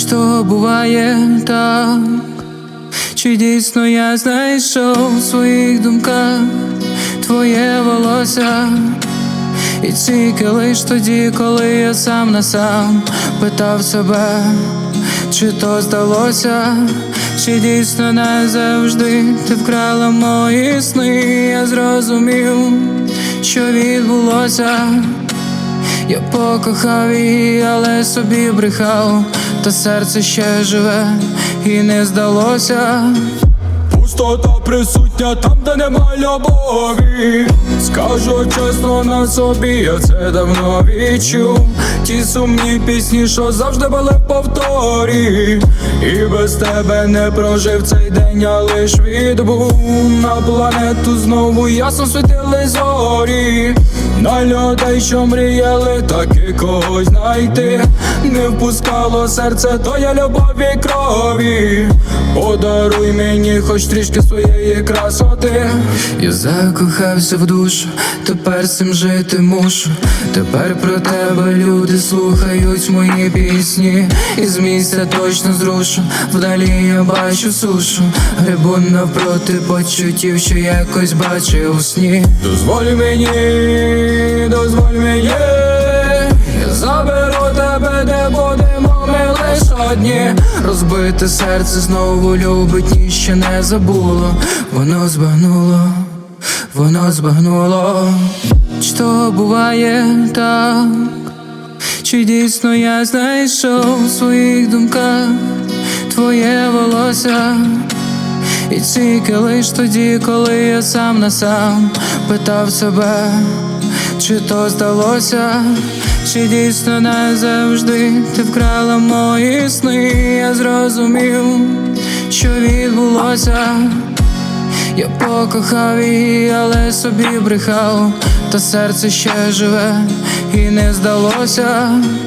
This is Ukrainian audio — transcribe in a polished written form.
то буває так? Чи дійсно я знайшов в своїх думках твоє волосся? І тільки лиш тоді, коли я сам на сам питав себе, чи то здалося, чи дійсно назавжди ти вкрала мої сни. Я зрозумів, що відбулося. Я покохав її, але собі брехав, та серце ще живе і не здалося. Пустота присутня там, де нема любові. Скажу чесно на собі, я це давно відчув. Ті сумні пісні, що завжди були в повторі. І без тебе не прожив цей день, я лиш відбув. На планету знову ясно світили зорі. На людей, що мріяли, таки когось знайти. Не впускало серце тої любові крові. Подаруй мені хоч трішки своєї красоти. Я закохався в душу, тепер з цим жити мушу. Тепер про тебе люди слухають мої пісні. І з місця точно зрушу, вдалі я бачу сушу. Грибу навпроти почуттів, що якось бачив у сні. Дозволь мені, я заберу тебе, де будемо ми лиш одні. Розбите серце знову любить, ніщо не забуло. Воно збагнуло. Чи то буває так? Чи дійсно я знайшов в своїх думках твоє волосся? І тільки лиш тоді, коли я сам на сам питав себе, чи то здалося, чи дійсно назавжди ти вкрала мої сни. Я зрозумів, що відбулося. Я покохав її, але собі брехав, та серце ще живе і не здалося.